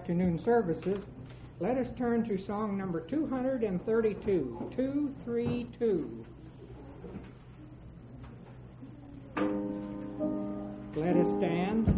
afternoon services, let us turn to song number 232, 232. Let us stand.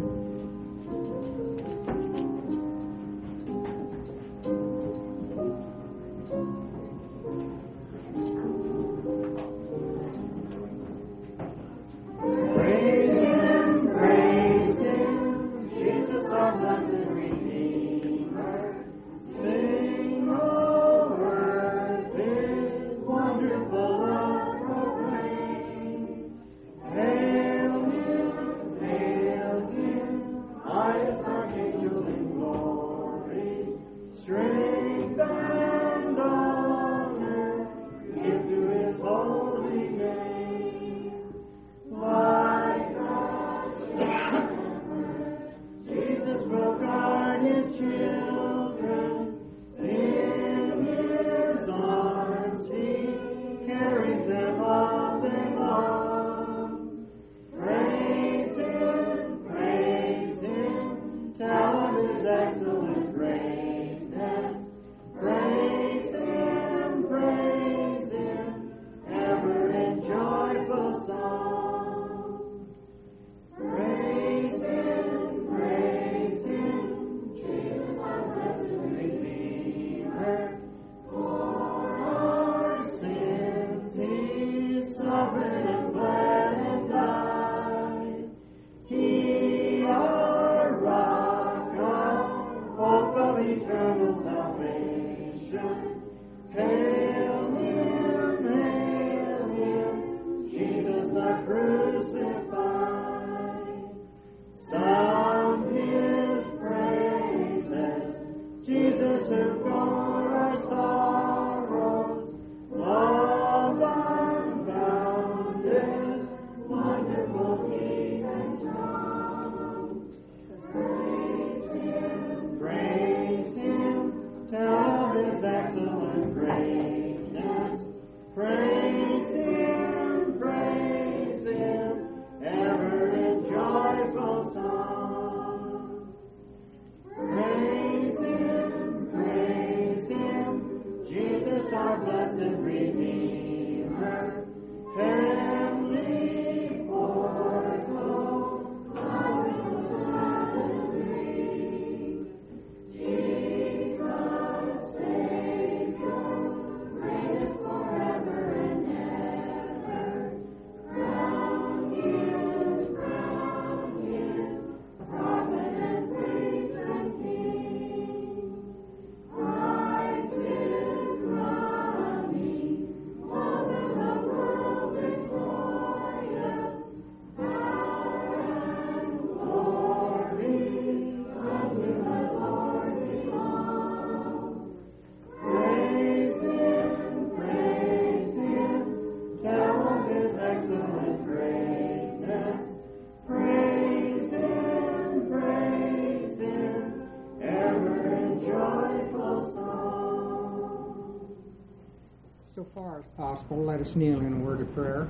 So far as possible, let us kneel in a word of prayer.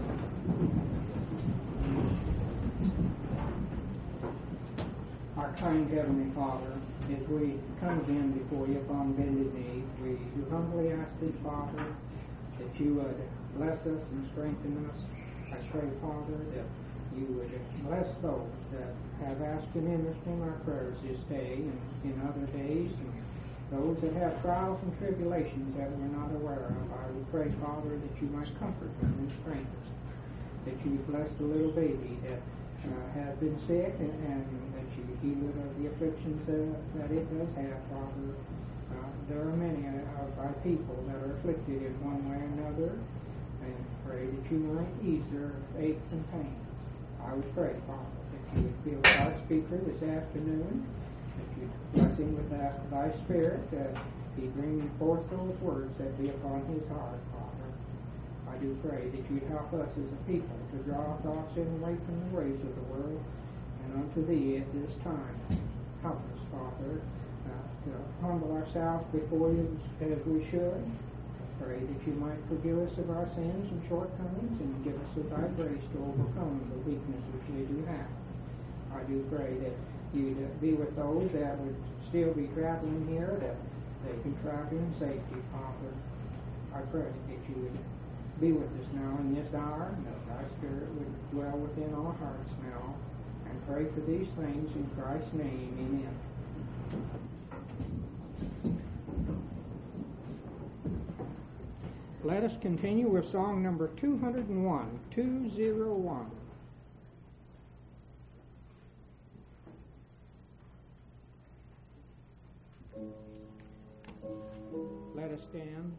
Our kind Heavenly Father, as we come again before you upon bended knee, we do humbly ask thee, Father, that you would bless us and strengthen us. I pray, Father, that you would bless those that have asked an interest in our prayers this day and in other days, and those that have trials and tribulations that we're not aware of. I would pray, Father, that you might comfort them and strengthen them, that you bless the little baby that has been sick, and that you heal it of the afflictions that it does have, Father. There are many of our people that are afflicted in one way or another, and pray that you might ease their aches and pains. I would pray, Father, that you would fill our speaker this afternoon, that you bless him with thy Spirit, that he bring forth those words that be upon his heart, Father. I do pray that you'd help us as a people to draw our thoughts in away from the ways of the world and unto thee at this time. Help us, Father, to humble ourselves before you as we should. I pray that you might forgive us of our sins and shortcomings and give us of thy grace to overcome the weaknesses we do have. I do pray that you'd be with those that would still be traveling here, that they can travel in safety, Father. I pray that you would be with us now in this hour, and that thy Spirit would dwell within our hearts now. And pray for these things in Christ's name. Amen. Let us continue with song number 201, 201. Let us stand.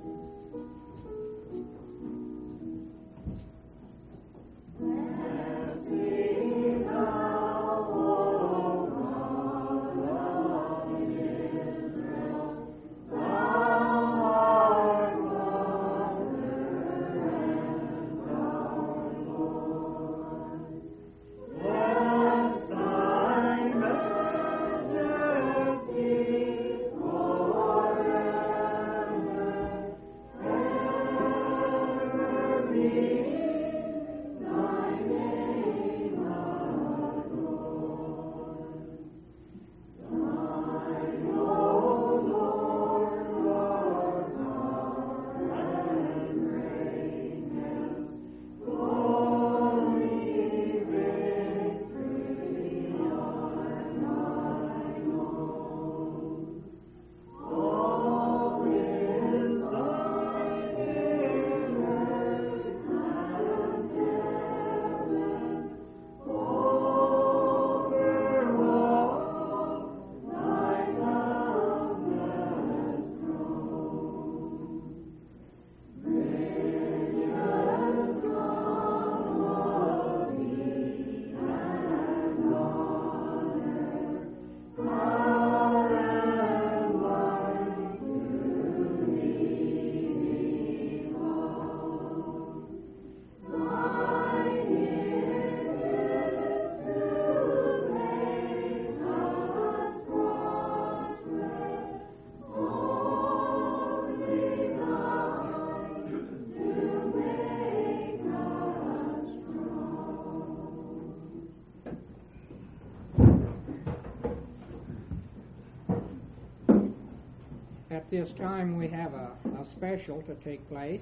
At this time we have a special to take place.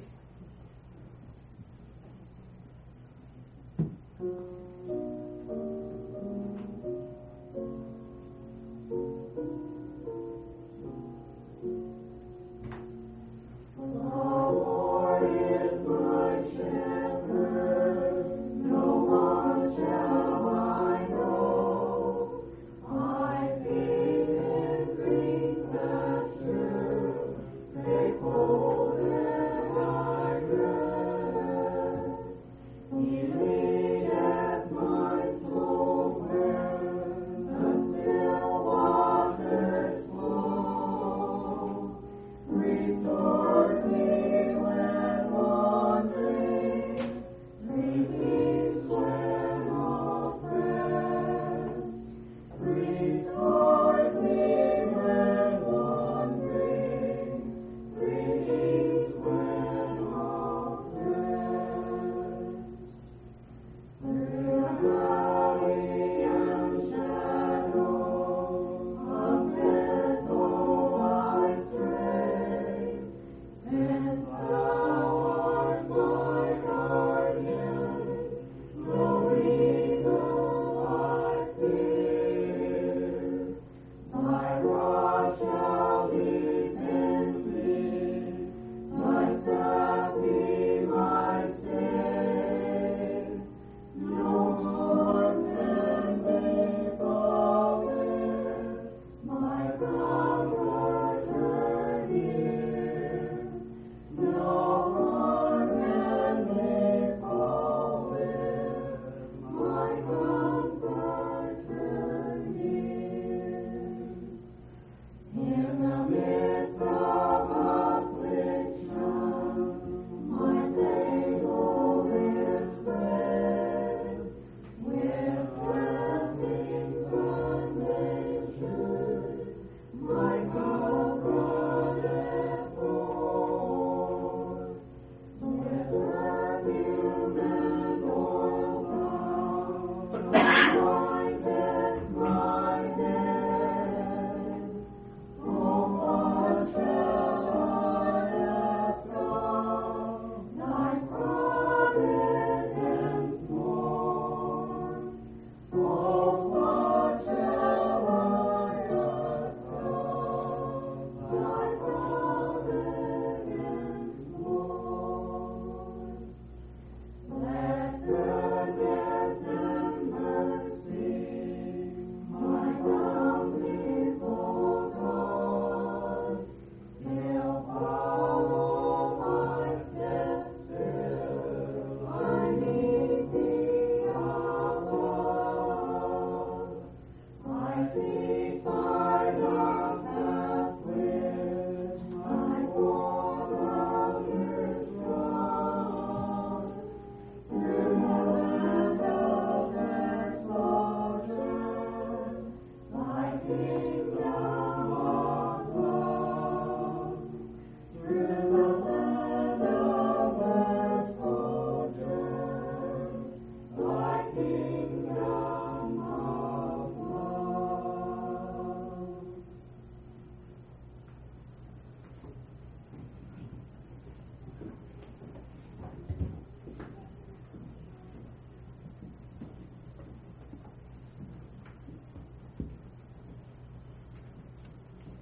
Hold it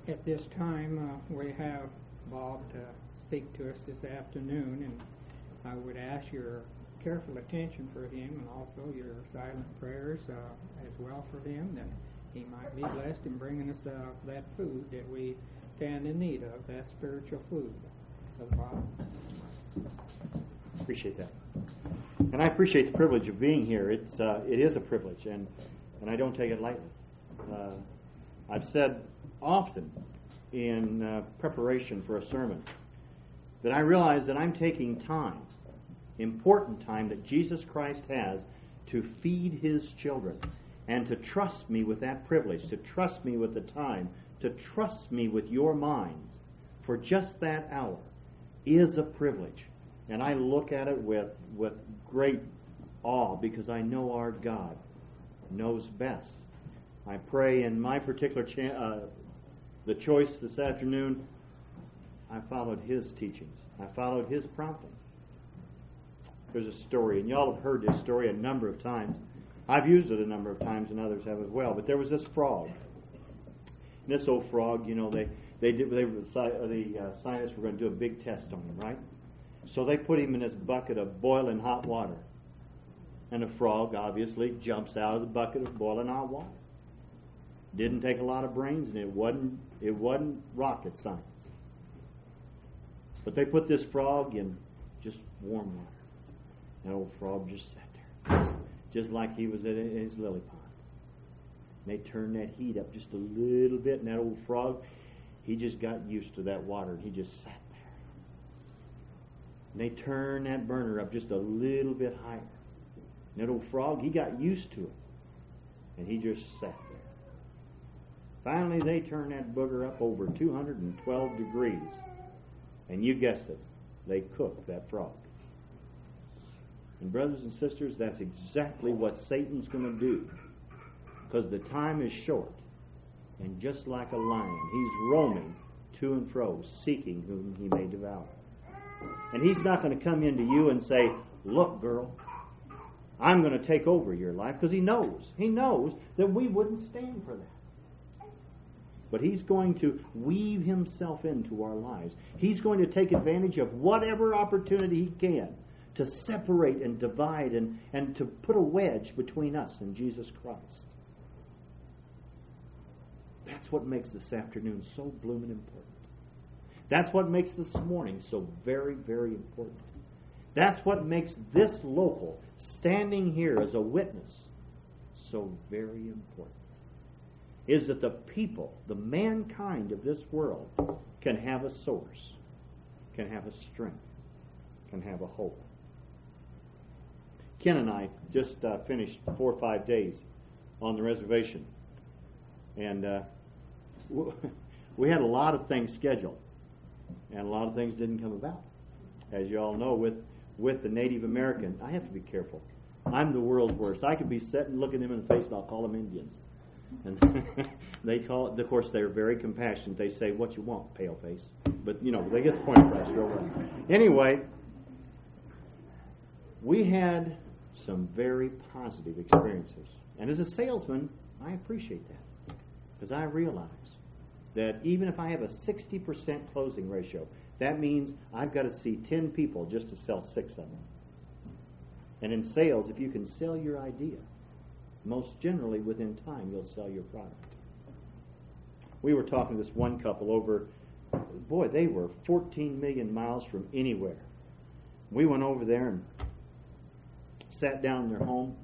At this time, we have Bob to speak to us this afternoon, and I would ask your careful attention for him and also your silent prayers as well for him, that he might be blessed in bringing us that food that we stand in need of, that spiritual food of Bob. Appreciate that. And I appreciate the privilege of being here. It is a privilege, and I don't take it lightly. I've said often in preparation for a sermon that I realize that I'm taking time, important time that Jesus Christ has to feed His children, and to trust me with that privilege, to trust me with the time, to trust me with your minds for just that hour is a privilege. And I look at it with great awe, because I know our God knows best. I pray in my particular the choice this afternoon, I followed His teachings. I followed His prompting. There's a story, and y'all have heard this story a number of times. I've used it a number of times, and others have as well. But there was this frog. And this old frog, the scientists were going to do a big test on him, right? So they put him in this bucket of boiling hot water. And the frog obviously jumps out of the bucket of boiling hot water. Didn't take a lot of brains, and it wasn't rocket science. But they put this frog in just warm water. That old frog just sat there, just like he was in his lily pond. And they turned that heat up just a little bit, and that old frog, he just got used to that water, and he just sat there. And they turned that burner up just a little bit higher. And that old frog, he got used to it, and he just sat there. Finally, they turned that booger up over 212 degrees. And you guessed it, they cooked that frog. And brothers and sisters, that's exactly what Satan's going to do. Because the time is short. And just like a lion, he's roaming to and fro, seeking whom he may devour. And he's not going to come into you and say, look, girl, I'm going to take over your life. Because he knows that we wouldn't stand for that. But he's going to weave himself into our lives. He's going to take advantage of whatever opportunity he can to separate and divide and to put a wedge between us and Jesus Christ. That's what makes this afternoon so blooming important. That's what makes this morning so very, very important. That's what makes this local, standing here as a witness, so very important. Is that the people, the mankind of this world, can have a source, can have a strength, can have a hope. Ken and I just finished 4 or 5 days on the reservation. And we had a lot of things scheduled. And a lot of things didn't come about. As you all know, with the Native American, I have to be careful. I'm the world's worst. I could be sitting looking them in the face and I'll call them Indians. And they call it, of course, they're very compassionate. They say, what you want, pale face. But, they get the point across real well. Anyway, we had some very positive experiences. And as a salesman, I appreciate that. Because I realize that even if I have a 60% closing ratio, that means I've got to see 10 people just to sell 6 of them. And in sales, if you can sell your idea, most generally, within time, you'll sell your product. We were talking to this one couple over, they were 14 million miles from anywhere. We went over there and sat down in their home.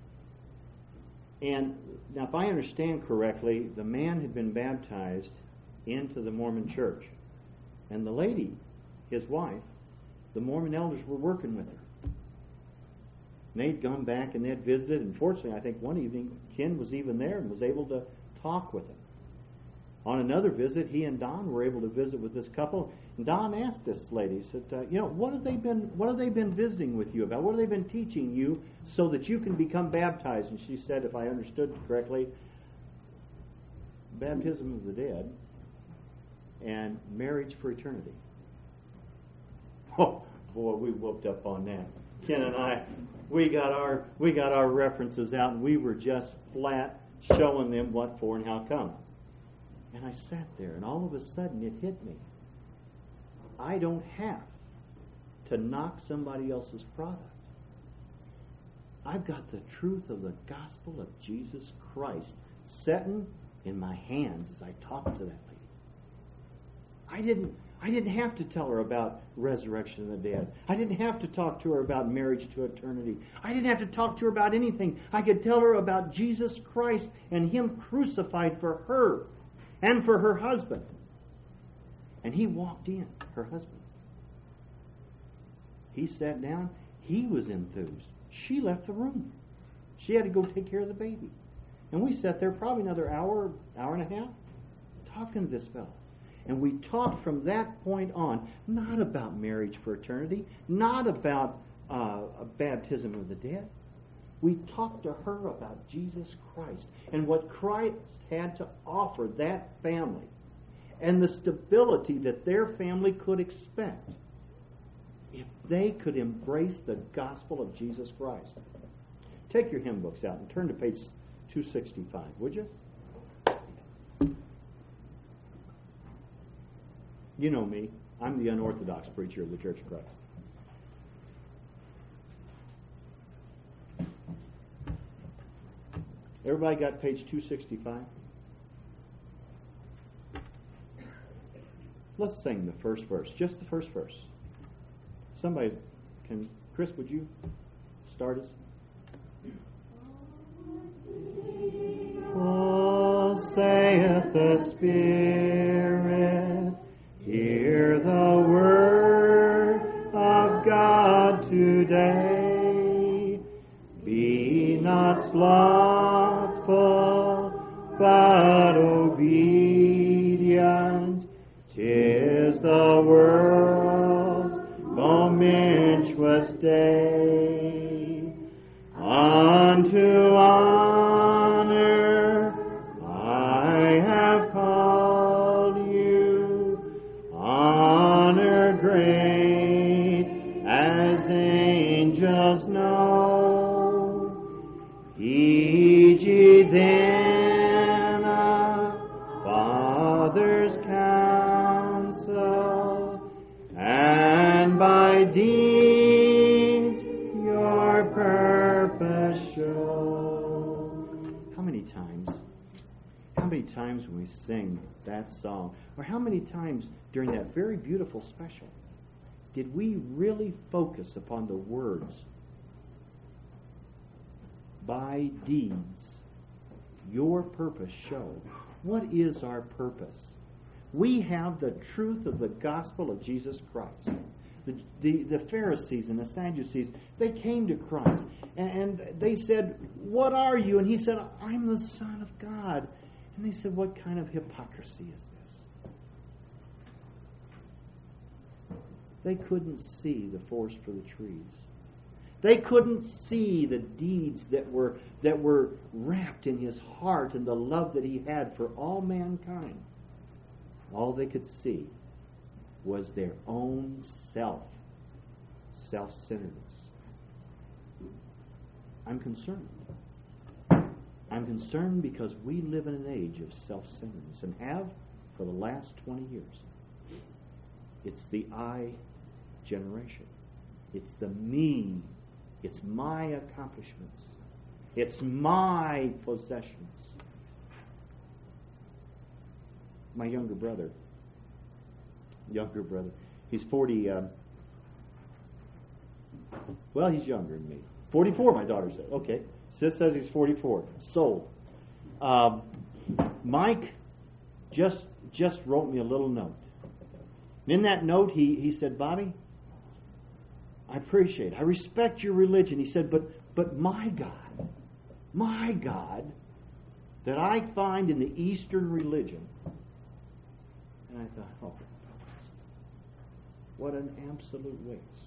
And now, if I understand correctly, the man had been baptized into the Mormon church. And the lady, his wife, the Mormon elders were working with her. And they'd gone back and they'd visited, and fortunately, I think one evening, Ken was even there and was able to talk with him. On another visit, he and Don were able to visit with this couple. And Don asked this lady, said, what have they been visiting with you about? What have they been teaching you so that you can become baptized? And she said, if I understood correctly, baptism of the dead and marriage for eternity. Oh, boy, we whooped up on that. Ken and I, we got our references out, and we were just flat showing them what for and how come. And I sat there, and all of a sudden it hit me. I don't have to knock somebody else's product. I've got the truth of the gospel of Jesus Christ setting in my hands as I talk to that lady. I didn't have to tell her about resurrection of the dead. I didn't have to talk to her about marriage to eternity. I didn't have to talk to her about anything. I could tell her about Jesus Christ and Him crucified for her and for her husband. And he walked in, her husband. He sat down. He was enthused. She left the room. She had to go take care of the baby. And we sat there probably another hour and a half, talking to this fellow. And we talked from that point on, not about marriage for eternity, not about a baptism of the dead. We talked to her about Jesus Christ and what Christ had to offer that family and the stability that their family could expect if they could embrace the gospel of Jesus Christ. Take your hymn books out and turn to page 265, would you? You know me. I'm the unorthodox preacher of the Church of Christ. Everybody got page 265? Let's sing the first verse, just the first verse. Somebody can, Chris, would you start us? Oh, saith the Spirit, hear the word of God today. Be not slothful, but obedient. 'Tis the world's momentous day. Unto honor I have called you, honor great as angels know. Heed ye then a Father's counsel, and by deeds your purpose show. How many times when we sing that song, or how many times during that very beautiful special, did we really focus upon the words, by deeds your purpose show? What is our purpose? We have the truth of the gospel of Jesus Christ. The Pharisees and the Sadducees, they came to Christ and they said, "What are you?" And he said, "I'm the Son of God." And they said, "What kind of hypocrisy is this?" They couldn't see the forest for the trees. They couldn't see the deeds that were wrapped in his heart and the love that he had for all mankind. All they could see was their own self-centeredness. I'm concerned. I'm concerned because we live in an age of self-centeredness and have for the last 20 years. It's the I generation. It's the me. It's my accomplishments. It's my possessions. My younger brother, he's 40, he's younger than me. 44, my daughter said. Okay. Sis says he's 44. Sold. Mike just wrote me a little note. And in that note, he said, "Bobby, I appreciate it. I respect your religion." He said, but my God, that I find in the Eastern religion. And I thought, oh, what an absolute waste.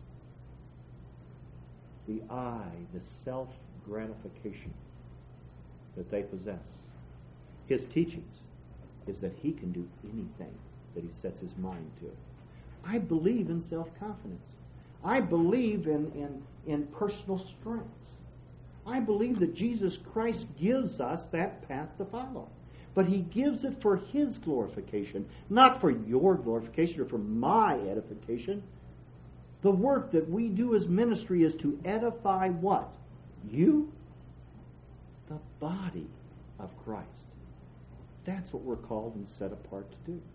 The the self-gratification that they possess. His teachings is that he can do anything that he sets his mind to. I believe in self-confidence. I believe in personal strengths. I believe that Jesus Christ gives us that path to follow. but He gives it for His glorification, not for your glorification or for my edification. The work that we do as ministry is to edify what? You? The body of Christ. That's what we're called and set apart to do.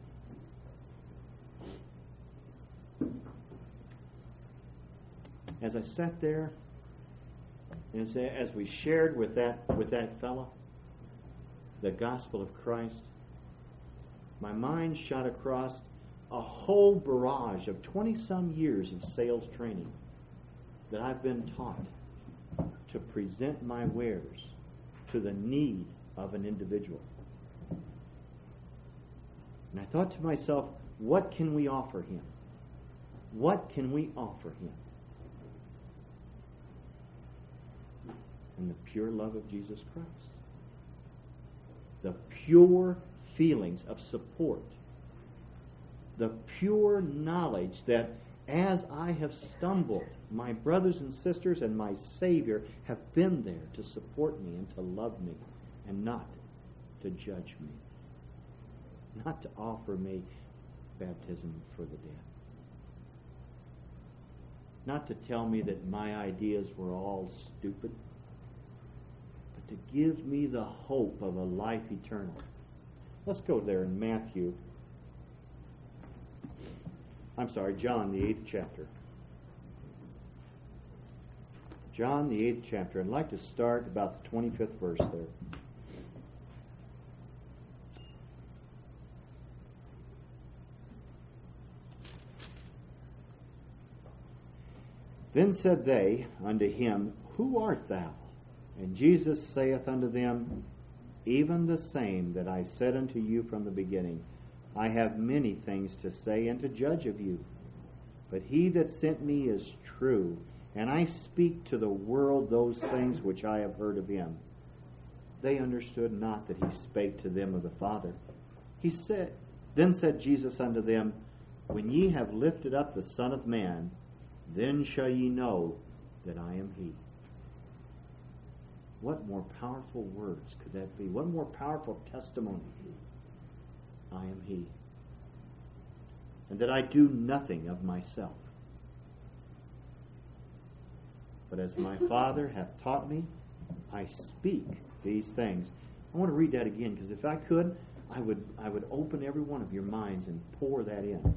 As I sat there, as we shared with that fellow the gospel of Christ, my mind shot across a whole barrage of 20-some years of sales training that I've been taught to present my wares to the need of an individual. And I thought to myself, what can we offer him? What can we offer him? And the pure love of Jesus Christ. The pure feelings of support. The pure knowledge that as I have stumbled, my brothers and sisters and my Savior have been there to support me and to love me and not to judge me. Not to offer me baptism for the dead. Not to tell me that my ideas were all stupid, but to give me the hope of a life eternal. Let's go there in John, the 8th chapter. John, the 8th chapter. I'd like to start about the 25th verse there. Then said they unto him, Who art thou? And Jesus saith unto them, Even the same that I said unto you from the beginning. I have many things to say and to judge of you. But he that sent me is true, and I speak to the world those things which I have heard of him. They understood not that he spake to them of the Father. Then said Jesus unto them, When ye have lifted up the Son of Man, then shall ye know that I am he. What more powerful words could that be? What more powerful testimony? I am he. And that I do nothing of myself. But as my Father hath taught me, I speak these things. I want to read that again, because if I could, I would open every one of your minds and pour that in.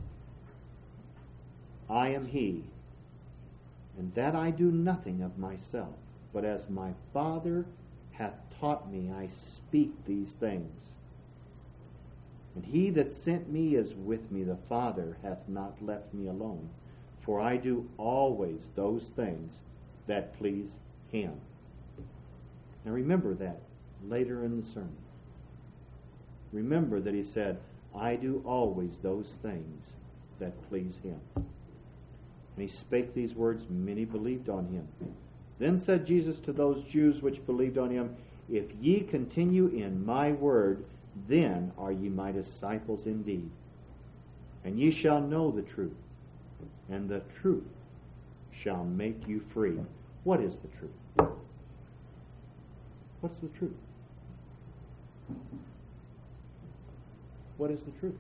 I am he, and that I do nothing of myself, but as my Father hath taught me, I speak these things. And he that sent me is with me. The Father hath not left me alone, for I do always those things that please him. Now remember that later in the sermon. Remember that he said, I do always those things that please him. And he spake these words, many believed on him. Then said Jesus to those Jews which believed on him, If ye continue in my word, then are ye my disciples indeed. And ye shall know the truth, and the truth shall make you free. What is the truth? What's the truth? What is the truth?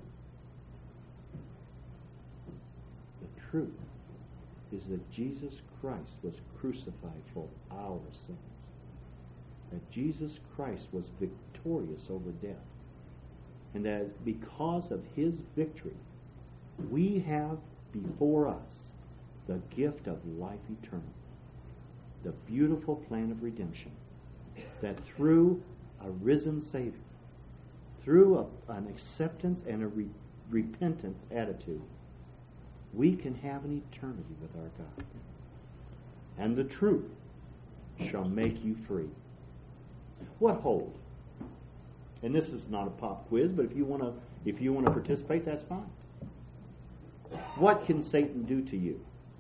The truth is that Jesus Christ was crucified for our sins. That Jesus Christ was victorious over death. And that because of his victory, we have before us the gift of life eternal. The beautiful plan of redemption. That through a risen Savior, through an acceptance and a repentant attitude, we can have an eternity with our God. And the truth shall make you free. What hold? And this is not a pop quiz, but if you want to participate, that's fine. What can Satan do to you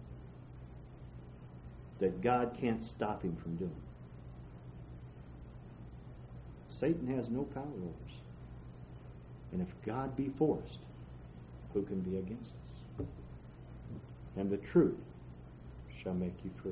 that God can't stop him from doing? Satan has no power over us. And if God be for us, who can be against us? And the truth shall make you free.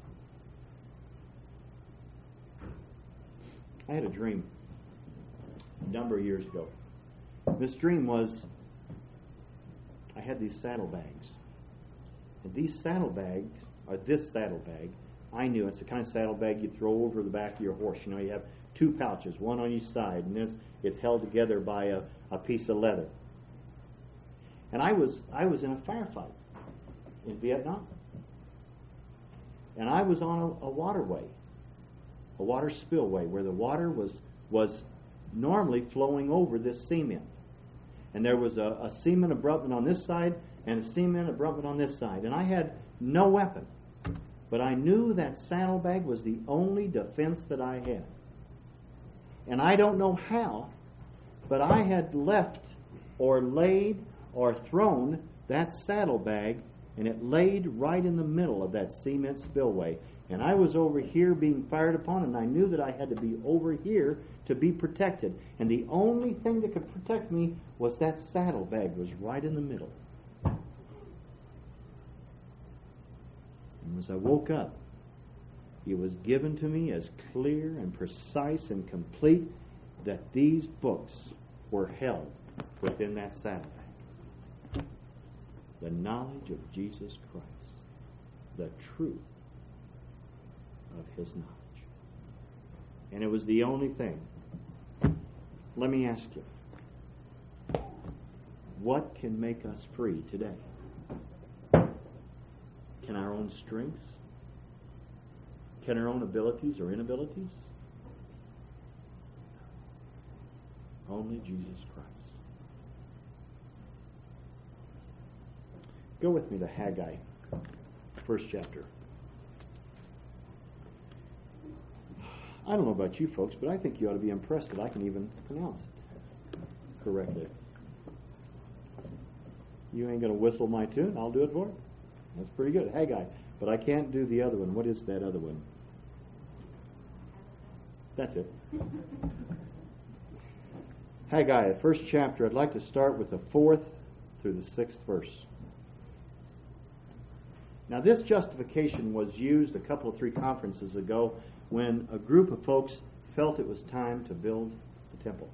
I had a dream number of years ago. This dream was, I had these saddlebags. And these saddlebags, or this saddlebag, I knew it's the kind of saddlebag you throw over the back of your horse. You know, you have two pouches, one on each side, and it's held together by a piece of leather. And I was in a firefight in Vietnam. And I was on a waterway, a water spillway, where the water was normally flowing over this cement. And there was a cement abutment on this side and a cement abutment on this side. And I had no weapon. But I knew that saddlebag was the only defense that I had. And I don't know how, but I had left or laid or thrown that saddlebag, and it laid right in the middle of that cement spillway. And I was over here being fired upon, and I knew that I had to be over here to be protected. And the only thing that could protect me was that saddlebag was right in the middle. And as I woke up, it was given to me as clear and precise and complete that these books were held within that saddlebag. The knowledge of Jesus Christ, the truth of His knowledge. And it was the only thing. Let me ask you, what can make us free today? Can our own strengths? Can our own abilities or inabilities? Only Jesus Christ. Go with me to Haggai, first chapter. I don't know about you folks, but I think you ought to be impressed that I can even pronounce it correctly. You ain't going to whistle my tune. I'll do it for you. That's pretty good. Haggai. But I can't do the other one. What is that other one? That's it. Haggai, the first chapter. I'd like to start with the 4th through the 6th verse. Now, this justification was used a couple of 3 conferences ago when a group of folks felt it was time to build the temple.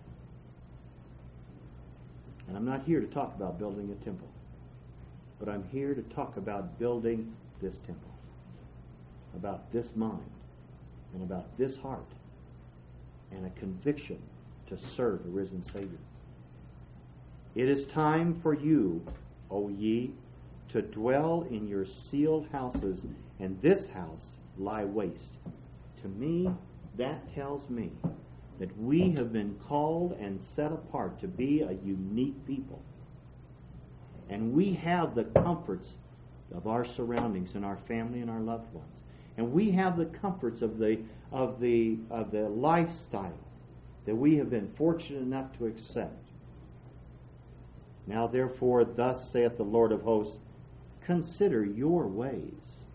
And I'm not here to talk about building a temple, but I'm here to talk about building this temple, about this mind, and about this heart, and a conviction to serve the risen Savior. It is time for you, O ye, to dwell in your sealed houses, and this house lie waste. To me, that tells me that we have been called and set apart to be a unique people. And we have the comforts of our surroundings and our family and our loved ones. And we have the comforts of the lifestyle that we have been fortunate enough to accept. Now therefore, thus saith the Lord of hosts, consider your ways.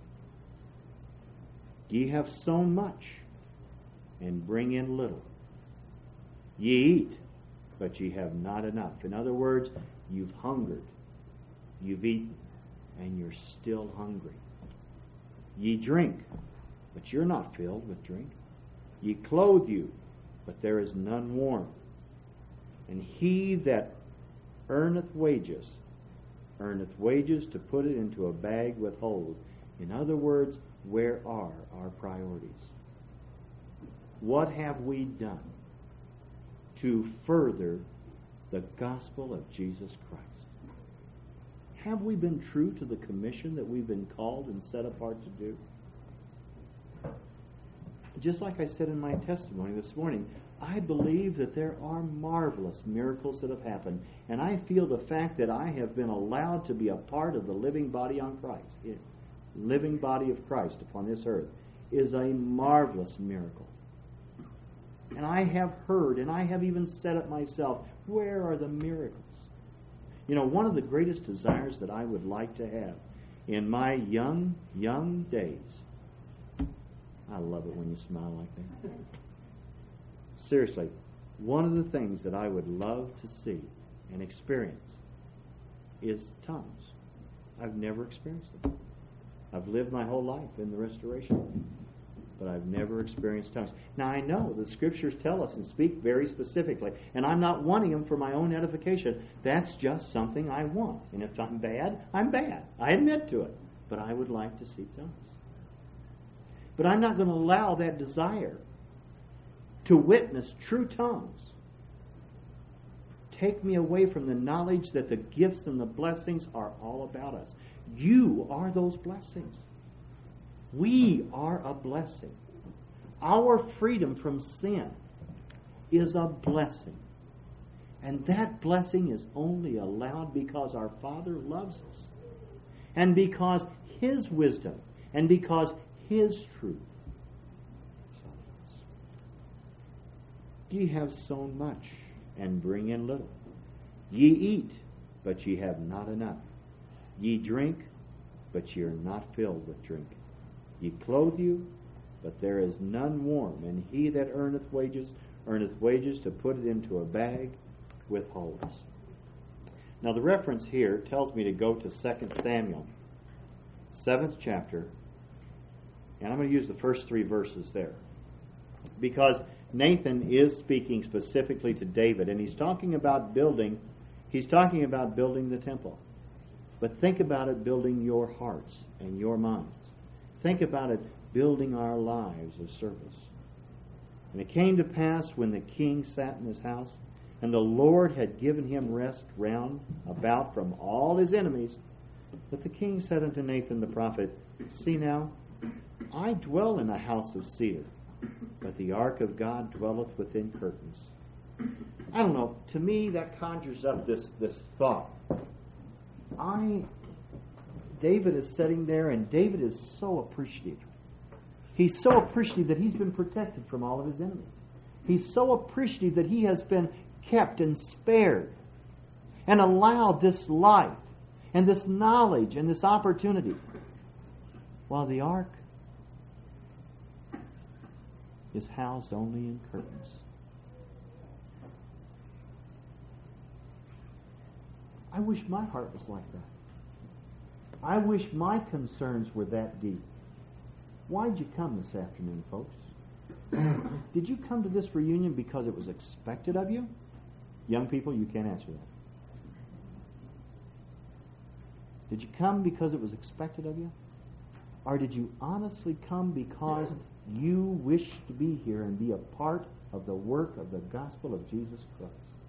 Ye have sown much, and bring in little. Ye eat, but ye have not enough. In other words, you've hungered, you've eaten, and you're still hungry. Ye drink, but you're not filled with drink. Ye clothe you, but there is none warm. And he that earneth wages to put it into a bag with holes. In other words, where are our priorities? What have we done to further the gospel of Jesus Christ? Have we been true to the commission that we've been called and set apart to do? Just like I said in my testimony this morning, I believe that there are marvelous miracles that have happened, and I feel the fact that I have been allowed to be a part of the living body on Christ, living body of Christ upon this earth, is a marvelous miracle. And I have heard, and I have even said it myself, where are the miracles? You know, one of the greatest desires that I would like to have in my young days, I love it when you smile like that. Seriously, one of the things that I would love to see and experience is tongues. I've never experienced them. I've lived my whole life in the restoration. but I've never experienced tongues. Now I know the Scriptures tell us and speak very specifically, and I'm not wanting them for my own edification. That's just something I want. And if I'm bad, I'm bad. I admit to it. But I would like to see tongues. But I'm not going to allow that desire to witness true tongues take me away from the knowledge that the gifts and the blessings are all about us. You are those blessings. We are a blessing. Our freedom from sin is a blessing. And that blessing is only allowed because our Father loves us. And because His wisdom and because His truth. Ye have sown much and bring in little. Ye eat, but ye have not enough. Ye drink, but ye are not filled with drink. Ye clothe you, but there is none warm. And he that earneth wages to put it into a bag with holes. Now the reference here tells me to go to 2 Samuel, 7th chapter, and I'm going to use the first 3 verses there. Because Nathan is speaking specifically to David, and he's talking about building the temple. But think about it building your hearts and your minds. Think about it building our lives of service. And it came to pass when the king sat in his house, and the Lord had given him rest round about from all his enemies, that the king said unto Nathan the prophet, See now, I dwell in a house of cedar, but the ark of God dwelleth within curtains. I don't know, to me that conjures up this thought. David is sitting there, and David is so appreciative. He's so appreciative that he's been protected from all of his enemies. He's so appreciative that he has been kept and spared and allowed this life and this knowledge and this opportunity, while the ark is housed only in curtains. I wish my heart was like that. I wish my concerns were that deep. Why'd you come this afternoon, folks? Did you come to this reunion because it was expected of you? Young people, you can't answer that. Did you come because it was expected of you? Or did you honestly come because you wish to be here and be a part of the work of the gospel of Jesus Christ?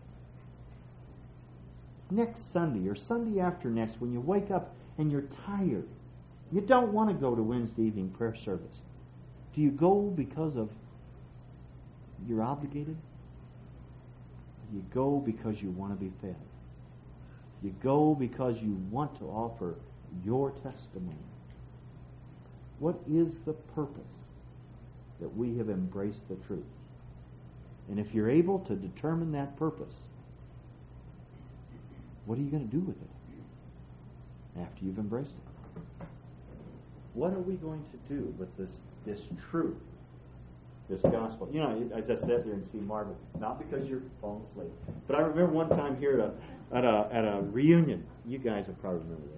Next Sunday or Sunday after next, when you wake up and you're tired, you don't want to go to Wednesday evening prayer service. Do you go because of you're obligated? You go because you want to be fed. You go because you want to offer your testimony. What is the purpose that we have embraced the truth? And if you're able to determine that purpose, what are you going to do with it after you've embraced it? What are we going to do with this truth, this gospel? You know, as I sat there and see Margaret, not because you're falling asleep, but I remember one time here at a reunion. You guys will probably remember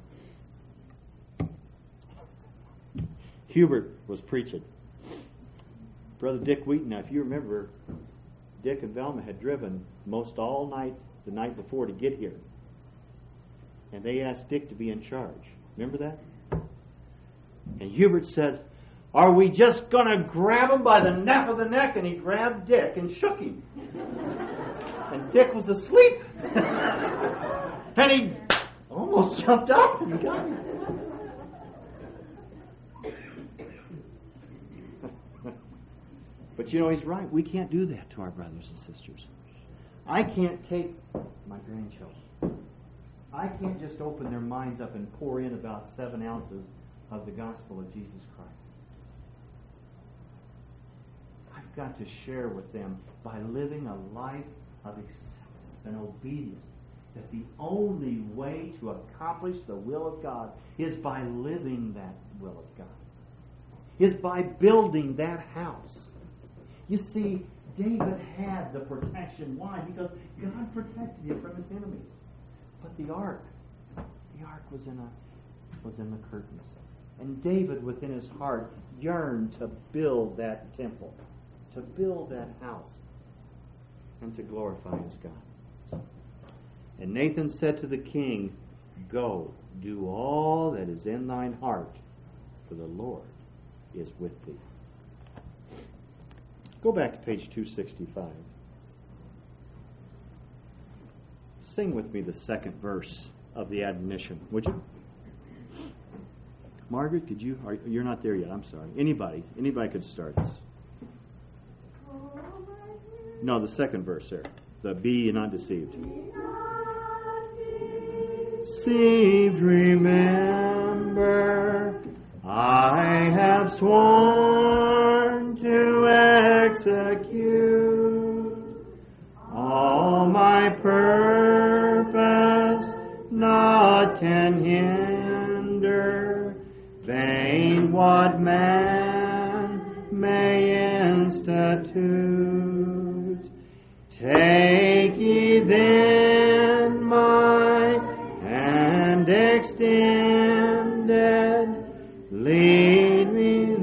this. Hubert was preaching. Brother Dick Wheaton, now if you remember, Dick and Velma had driven most all night the night before to get here. And they asked Dick to be in charge. Remember that? And Hubert said, are we just going to grab him by the nape of the neck? And he grabbed Dick and shook him. And Dick was asleep. And he almost jumped up and got him. But you know, he's right. We can't do that to our brothers and sisters. I can't take my grandchildren. I can't just open their minds up and pour in about 7 ounces of the gospel of Jesus Christ. I've got to share with them by living a life of acceptance and obedience, that the only way to accomplish the will of God is by living that will of God, is by building that house. You see, David had the protection. Why? Because God protected him from his enemies. But the ark was in the curtains. And David, within his heart, yearned to build that temple, to build that house, and to glorify his God. And Nathan said to the king, Go, do all that is in thine heart, for the Lord is with thee. Go back to page 265. Sing with me the second verse of the admonition, would you? Margaret, could you? You're not there yet. I'm sorry. Anybody could start this. No, the second verse there. The be ye not deceived. Deceived, remember, I have sworn to execute all my purpose, naught can hinder. Vain what man may institute. Take ye then my hand extended, lead me,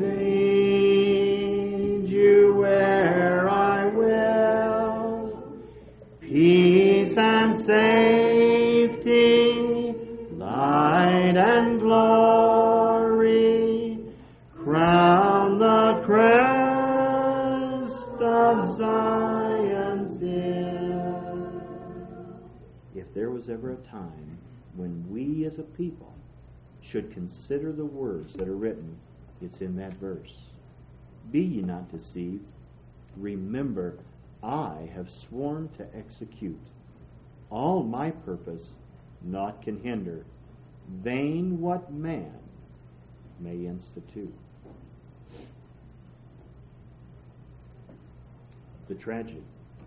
lead you where I will. Peace and safety, light and glory, crown the crest of Zion's hill. If there was ever a time when we as a people should consider the words that are written, it's in that verse. Be ye not deceived. Remember, I have sworn to execute all my purpose, naught can hinder. Vain what man may institute. The tragedy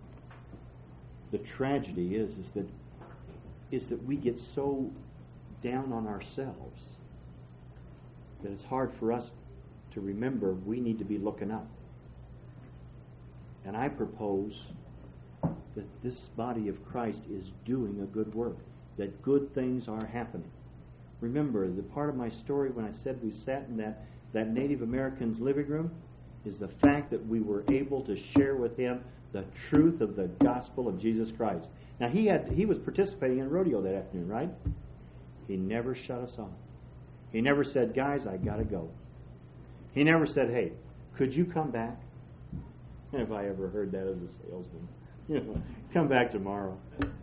is that we get so down on ourselves that it's hard for us to remember we need to be looking up. And I propose that this body of Christ is doing a good work, that good things are happening. Remember, the part of my story when I said we sat in that Native American's living room is the fact that we were able to share with him the truth of the gospel of Jesus Christ. Now, he was participating in rodeo that afternoon, right? He never shut us off. He never said, guys, I got to go. He never said, hey, could you come back? Have I ever heard that as a salesman? Come back tomorrow.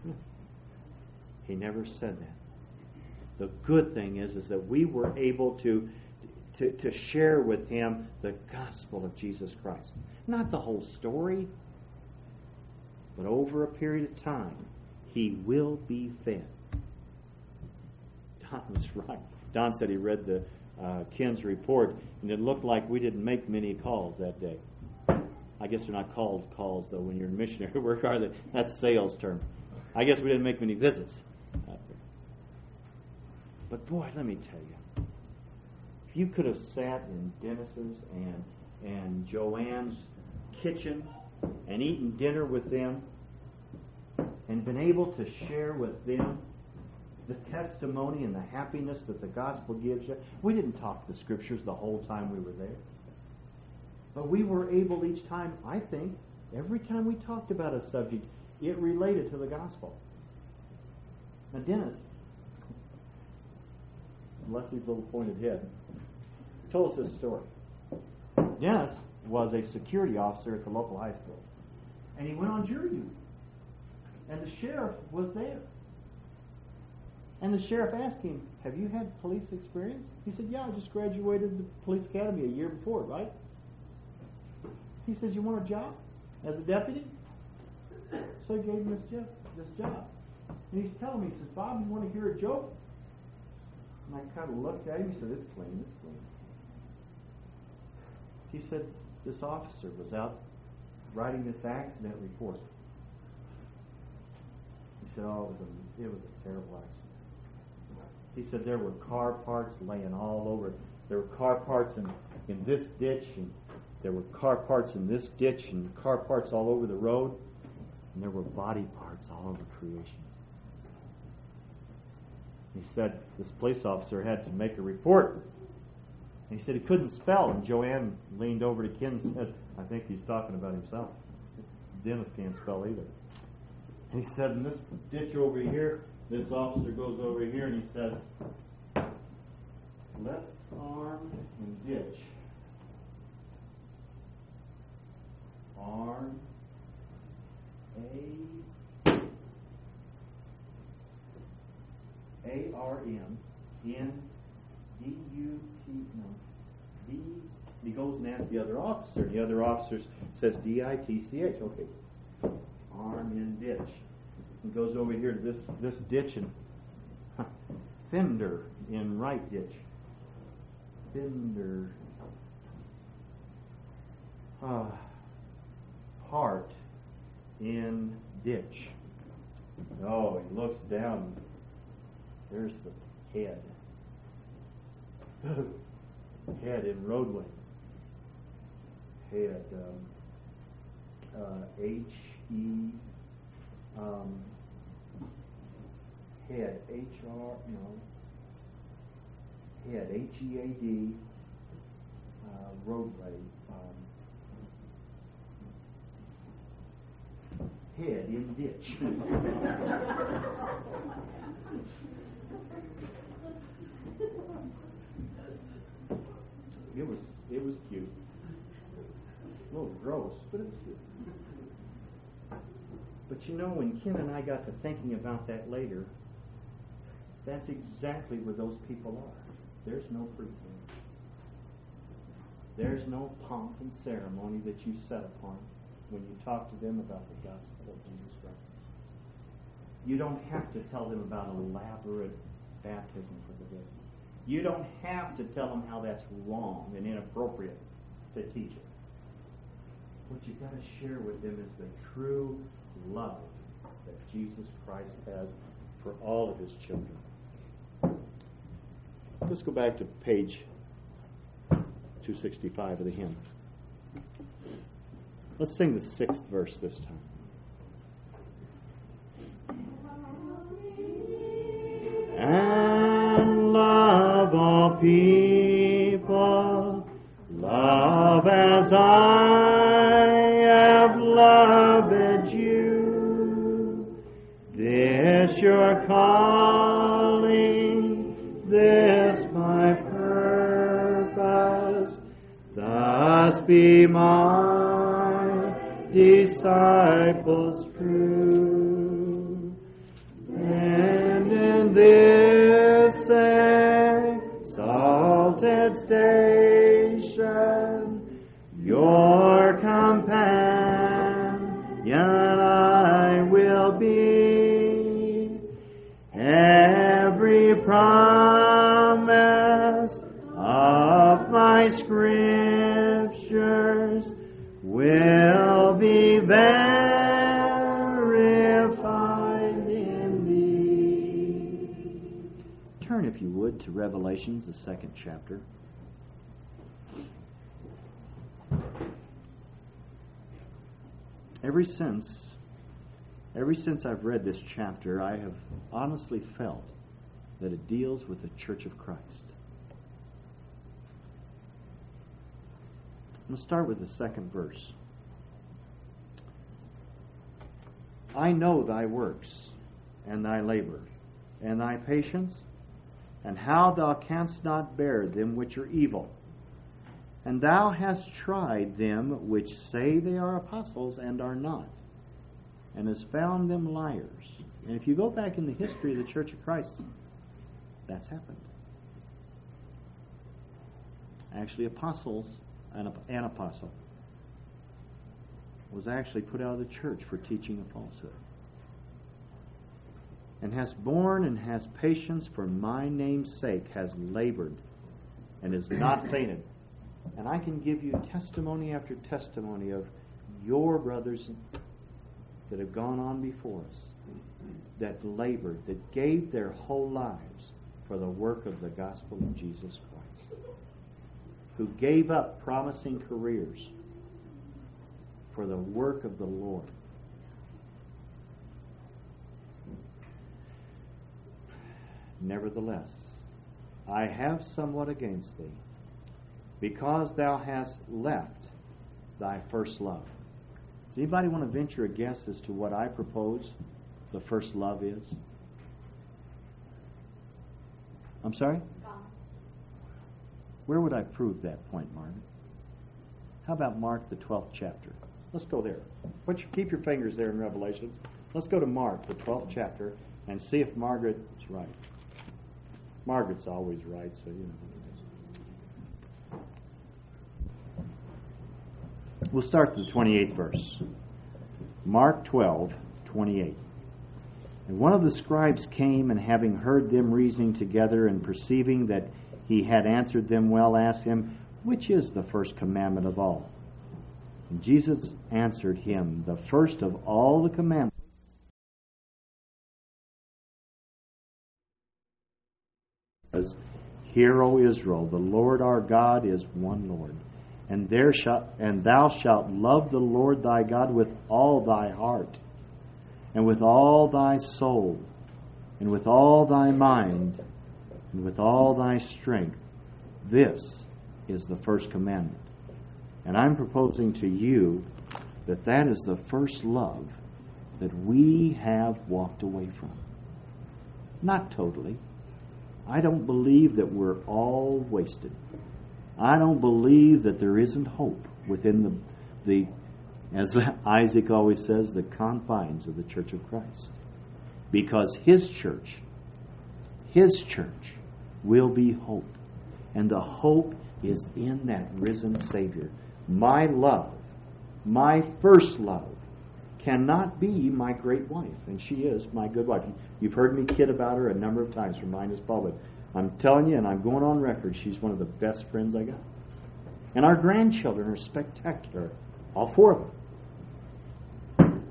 He never said that. The good thing is that we were able to share with him the gospel of Jesus Christ. Not the whole story, but over a period of time, he will be fed. Don was right. Don said he read the Ken's report, and it looked like we didn't make many calls that day. I guess they're not called calls, though, when you're in missionary work, are they? That's a sales term. I guess we didn't make many visits out there. But boy, let me tell you, if you could have sat in Dennis's and Joanne's kitchen and eaten dinner with them and been able to share with them the testimony and the happiness that the gospel gives you. We didn't talk the scriptures the whole time we were there. But we were able each time, I think, every time we talked about a subject, it related to the gospel. Now, Dennis, bless his little pointed head, told us this story. Dennis was a security officer at the local high school. And he went on jury duty. And the sheriff was there. And the sheriff asked him, have you had police experience? He said, yeah, I just graduated the police academy a year before, right? He says, you want a job as a deputy? So he gave him this job. And he's telling me, he says, Bob, you want to hear a joke? And I kind of looked at him. He said, it's clean. He said, this officer was out writing this accident report. He said, oh, it was a terrible accident. He said there were car parts laying all over. There were car parts in this ditch, and there were car parts in this ditch, and car parts all over the road, and there were body parts all over creation. He said this police officer had to make a report. And he said he couldn't spell. And Joanne leaned over to Ken and said, I think he's talking about himself. Dennis can't spell either. And he said, in this ditch over here, this officer goes over here and he says, left arm and ditch. Arm, A-R-M, N-D-U-T, no, D. He goes and asks the other officer, and the other officer says D-I-T-C-H. Okay, arm in ditch. He goes over here to this ditch and fender in right ditch. Fender. Heart in ditch. Oh, he looks down. There's the head. Head in roadway. Head. H-E. Head. H-R. No. Head. H-E-A-D. Roadway. Head in ditch. It was cute. A little gross, but it was cute. But you know, when Ken and I got to thinking about that later, that's exactly where those people are. There's no pretense. There's no pomp and ceremony that you set upon when you talk to them about the gospel of Jesus Christ. You don't have to tell them about elaborate baptism for the dead. You don't have to tell them how that's wrong and inappropriate to teach it. What you've got to share with them is the true love that Jesus Christ has for all of his children. Let's go back to page 265 of the hymn. Let's sing the 6th verse this time. And love all people, love as I have loved you. This your calling, this my purpose, thus be my disciples true. And in this exalted station, your companion I will be. Every promise of my scriptures will be verified in thee. Turn, if you would, to Revelations, the 2nd chapter. Ever since I've read this chapter, I have honestly felt that it deals with the Church of Christ. I'm going to start with the 2nd verse. I know thy works, and thy labor, and thy patience, and how thou canst not bear them which are evil. And thou hast tried them which say they are apostles and are not, and hast found them liars. And if you go back in the history of the Church of Christ, that's happened. Actually, an apostle was actually put out of the church for teaching a falsehood. And has borne and has patience for my name's sake, has labored, and is not fainted. And I can give you testimony after testimony of your brothers that have gone on before us, that labored, that gave their whole lives for the work of the gospel of Jesus Christ, who gave up promising careers for the work of the Lord. Nevertheless, I have somewhat against thee, because thou hast left thy first love. Does anybody want to venture a guess as to what I propose the first love is? I'm sorry? Where would I prove that point, Margaret? How about Mark, the 12th chapter? Let's go there. Keep your fingers there in Revelations. Let's go to Mark, the 12th chapter, and see if Margaret's right. Margaret's always right, so you know what it is. We'll start with the 28th verse. Mark 12:28. And one of the scribes came, and having heard them reasoning together, and perceiving that he had answered them well, asked him, which is the first commandment of all? And Jesus answered him, the first of all the commandments. Hear, O Israel, the Lord our God is one Lord. And thou shalt love the Lord thy God with all thy heart, and with all thy soul, and with all thy mind, and with all thy strength. This is the first commandment. And I'm proposing to you that is the first love that we have walked away from. Not totally. I don't believe that we're all wasted. I don't believe that there isn't hope within the as Isaac always says, the confines of the Church of Christ. Because His church will be hope. And the hope is in that risen Savior. My love, my first love, cannot be my great wife. And she is my good wife. You've heard me kid about her a number of times from mine as pulpit. I'm telling you, and I'm going on record, she's one of the best friends I got. And our grandchildren are spectacular. All four of them.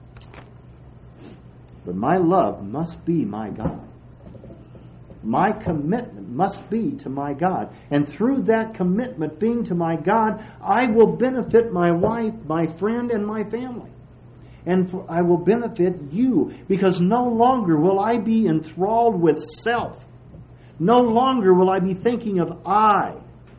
But my love must be my God. My commitment must be to my God. And through that commitment being to my God, I will benefit my wife, my friend, and my family. And I will benefit you, because no longer will I be enthralled with self. No longer will I be thinking of I.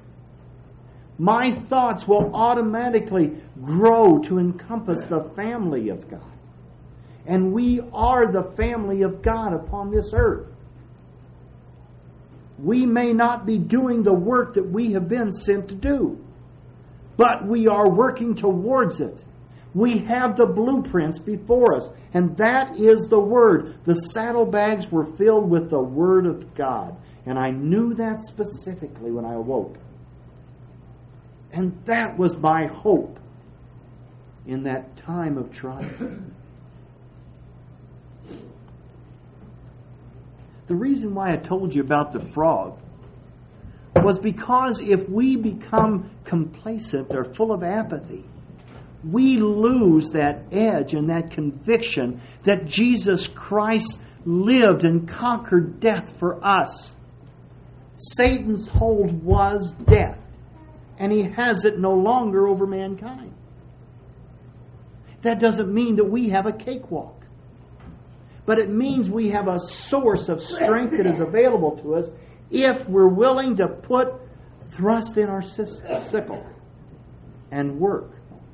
My thoughts will automatically grow to encompass the family of God. And we are the family of God upon this earth. We may not be doing the work that we have been sent to do, but we are working towards it. We have the blueprints before us, and that is the Word. The saddlebags were filled with the Word of God, and I knew that specifically when I awoke. And that was my hope in that time of trial. The reason why I told you about the frog was because if we become complacent or full of apathy, we lose that edge and that conviction that Jesus Christ lived and conquered death for us. Satan's hold was death, and he has it no longer over mankind. That doesn't mean that we have a cakewalk. But it means we have a source of strength that is available to us if we're willing to thrust in our sickle and work.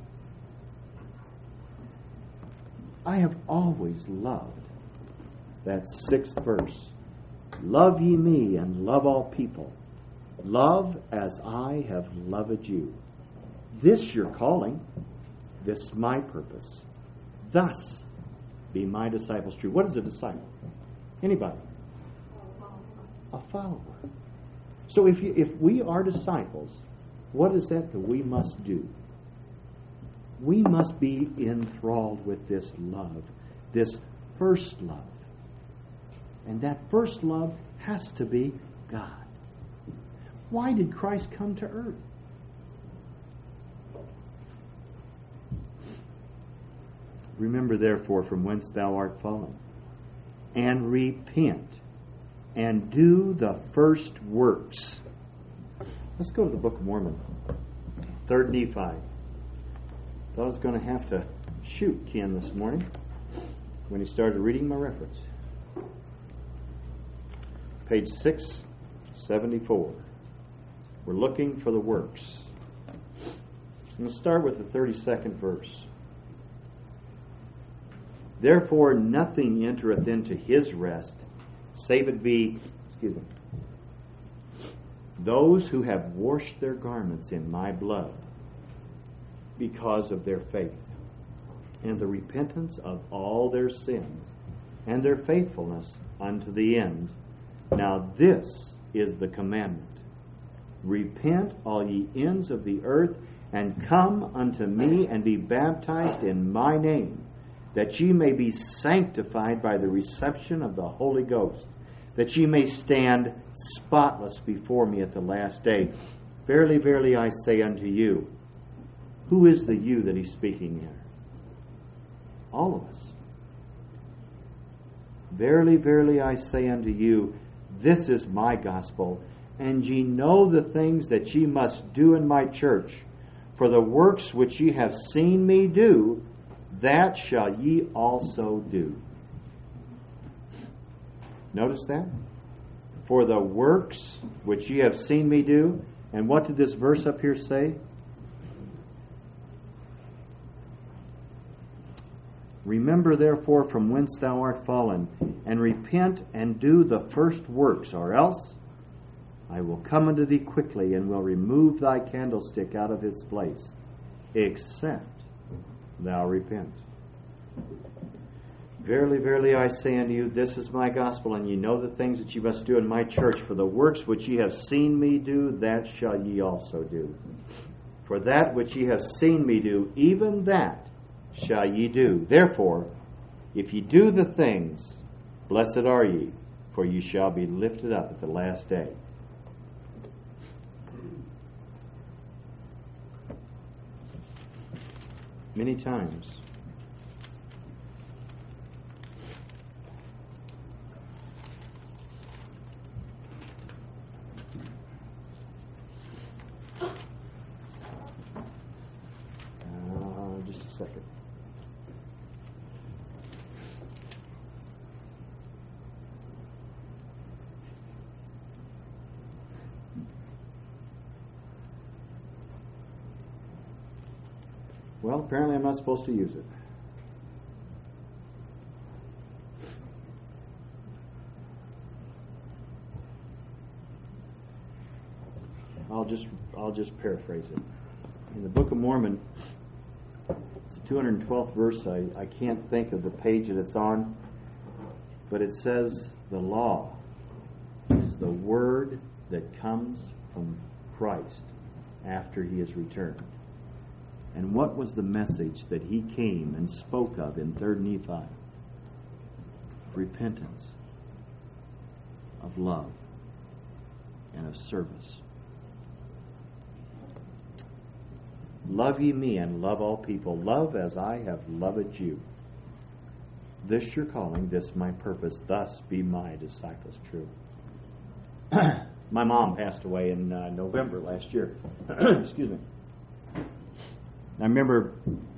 I have always loved that 6th verse. Love ye me and love all people. Love as I have loved you. This your calling. This my purpose. Thus be my disciples true. What is a disciple? Anybody? A follower. So if we are disciples, what is that we must do? We must be enthralled with this love, this first love. And that first love has to be God. Why did Christ come to earth? Remember, therefore, from whence thou art fallen, and repent, and do the first works. Let's go to the Book of Mormon, 3rd Nephi. Thought I was going to have to shoot Ken this morning when he started reading my reference. Page 674. We're looking for the works. Let's start with the 32nd verse. Therefore nothing entereth into his rest, save it be, those who have washed their garments in my blood, because of their faith, and the repentance of all their sins, and their faithfulness unto the end. Now this is the commandment. Repent, all ye ends of the earth, and come unto me, and be baptized in my name, that ye may be sanctified by the reception of the Holy Ghost, that ye may stand spotless before me at the last day. Verily, verily, I say unto you. Who is the you that he's speaking here? All of us. Verily, verily, I say unto you, this is my gospel, and ye know the things that ye must do in my church. For the works which ye have seen me do, that shall ye also do. Notice that? For the works which ye have seen me do. And what did this verse up here say? Remember therefore from whence thou art fallen, and repent and do the first works, or else I will come unto thee quickly, and will remove thy candlestick out of its place, except thou repent. Verily, verily, I say unto you, this is my gospel, and ye know the things that ye must do in my church. For the works which ye have seen me do, that shall ye also do. For that which ye have seen me do, even that shall ye do. Therefore, if ye do the things, blessed are ye, for ye shall be lifted up at the last day. Many times, just a second. Well, apparently I'm not supposed to use it. I'll just paraphrase it. In the Book of Mormon, it's the 212th verse. I can't think of the page that it's on, but it says the law is the word that comes from Christ after he has returned. And what was the message that he came and spoke of in 3rd Nephi? Repentance, of love, and of service. Love ye me, and love all people. Love as I have loved you. This your calling, this my purpose. Thus be my disciples true. My mom passed away in November last year. Excuse me. I remember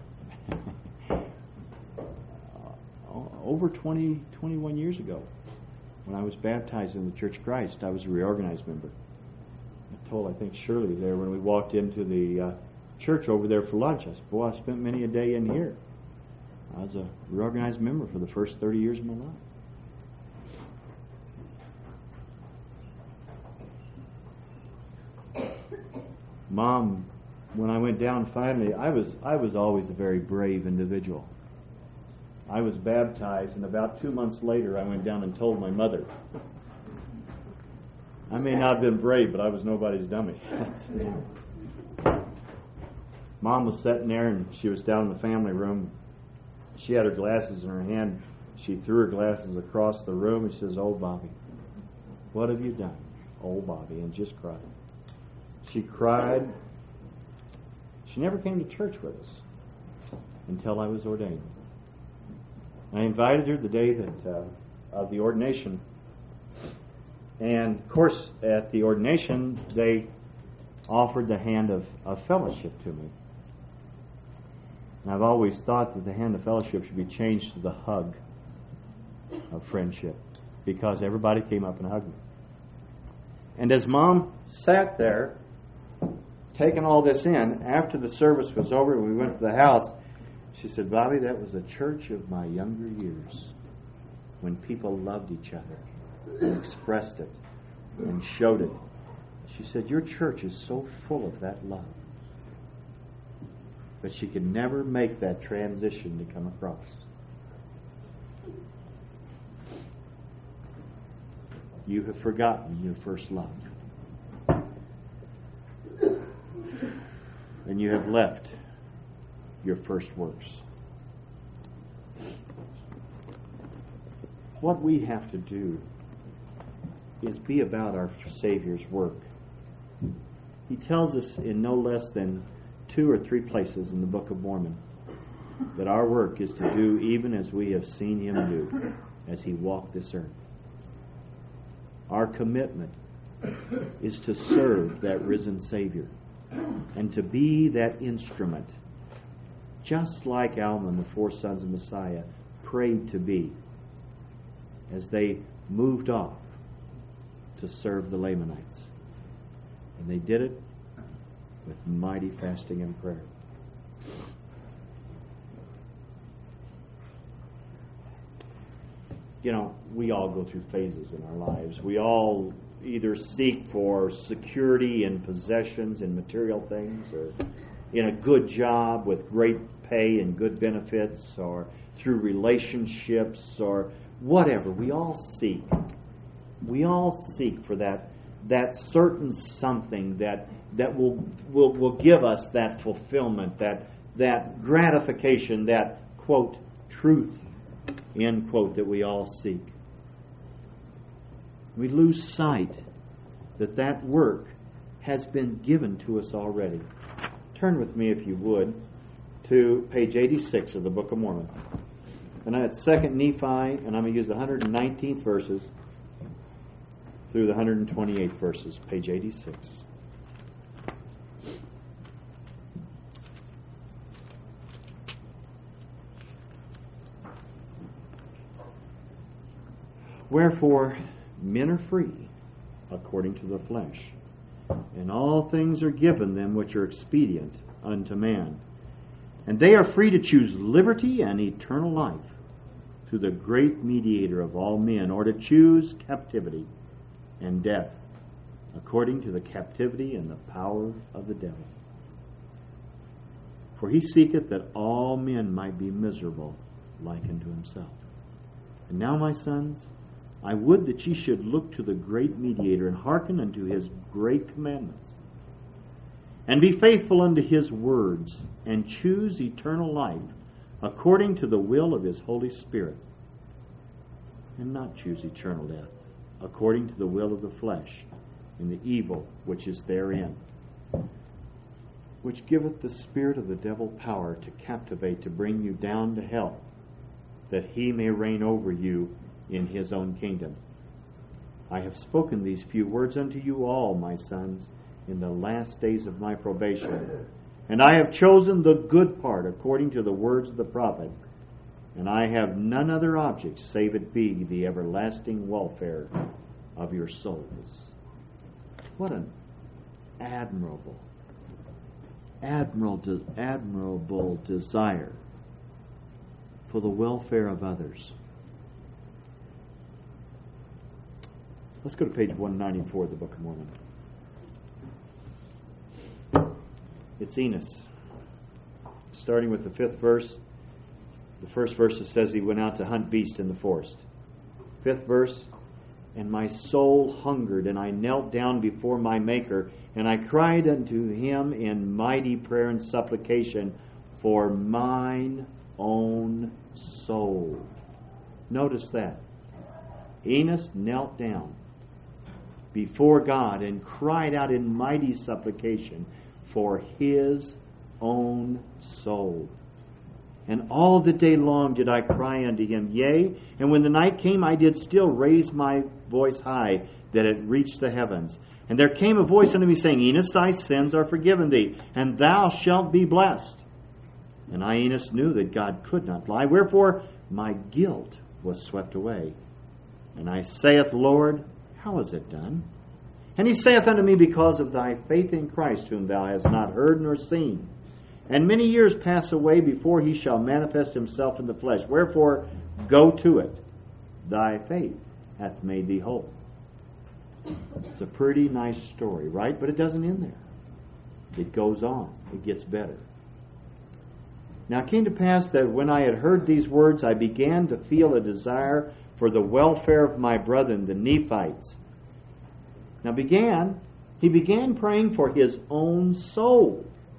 over 21 years ago, when I was baptized in the Church of Christ, I was a reorganized member. I told, I think, Shirley there when we walked into the church over there for lunch, I said, boy, I spent many a day in here. I was a reorganized member for the first 30 years of my life. Mom, when I went down finally, I was always a very brave individual. I was baptized, and about 2 months later, I went down and told my mother. I may not have been brave, but I was nobody's dummy. Mom was sitting there, and she was down in the family room. She had her glasses in her hand. She threw her glasses across the room, and she says, "Oh, Bobby, what have you done?" Oh, Bobby, and just cried. She cried. She never came to church with us until I was ordained. I invited her the day that of the ordination. And, of course, at the ordination, they offered the hand of fellowship to me. And I've always thought that the hand of fellowship should be changed to the hug of friendship, because everybody came up and hugged me. And as Mom sat there, taking all this in, after the service was over and we went to the house, she said, Bobby, that was a church of my younger years, when people loved each other and expressed it and showed it. She said, your church is so full of that love. But she could never make that transition to come across. You have forgotten your first love. And you have left your first works. What we have to do is be about our Savior's work. He tells us in no less than 2 or 3 places in the Book of Mormon that our work is to do even as we have seen him do as he walked this earth. Our commitment is to serve that risen Savior and to be that instrument, just like Alma and the 4 sons of Messiah prayed to be as they moved off to serve the Lamanites. And they did it with mighty fasting and prayer. You know, we all go through phases in our lives. We all either seek for security in possessions and material things, or in a good job with great pay and good benefits, or through relationships, or whatever. We all seek. We all seek for that certain something that will give us that fulfillment, that gratification, that, quote, truth, end quote, that we all seek. We lose sight that work has been given to us already. Turn with me, if you would, to page 86 of the Book of Mormon. And it's 2 Nephi, and I'm going to use the 119th verses through the 128th verses, page 86. Wherefore, men are free according to the flesh, and all things are given them which are expedient unto man. And they are free to choose liberty and eternal life through the great mediator of all men, or to choose captivity and death according to the captivity and the power of the devil. For he seeketh that all men might be miserable like unto himself. And now, my sons, I would that ye should look to the great mediator, and hearken unto his great commandments, and be faithful unto his words, and choose eternal life according to the will of his Holy Spirit, and not choose eternal death according to the will of the flesh, in the evil which is therein, which giveth the spirit of the devil power to captivate, to bring you down to hell, that he may reign over you in his own kingdom. I have spoken these few words unto you all, my sons, in the last days of my probation. And I have chosen the good part according to the words of the prophet, and I have none other object save it be the everlasting welfare of your souls. What an admirable desire for the welfare of others. Let's go to page 194 of the Book of Mormon. It's Enos. Starting with the 5th verse. The first verse says he went out to hunt beasts in the forest. 5th verse, and my soul hungered, and I knelt down before my Maker, and I cried unto him in mighty prayer and supplication for mine own soul. Notice that. Enos knelt down before God and cried out in mighty supplication for his own soul. And all the day long did I cry unto him, yea, and when the night came, I did still raise my voice high, that it reached the heavens. And there came a voice unto me, saying, Enos, thy sins are forgiven thee, and thou shalt be blessed. And I, Enos, knew that God could not lie, wherefore my guilt was swept away. And I saith, Lord, how is it done? And he saith unto me, because of thy faith in Christ, whom thou hast not heard nor seen. And many years pass away before he shall manifest himself in the flesh. Wherefore, go to it. Thy faith hath made thee whole. It's a pretty nice story, right? But it doesn't end there. It goes on. It gets better. Now it came to pass that when I had heard these words, I began to feel a desire for the welfare of my brethren, the Nephites. Now he began praying for his own soul.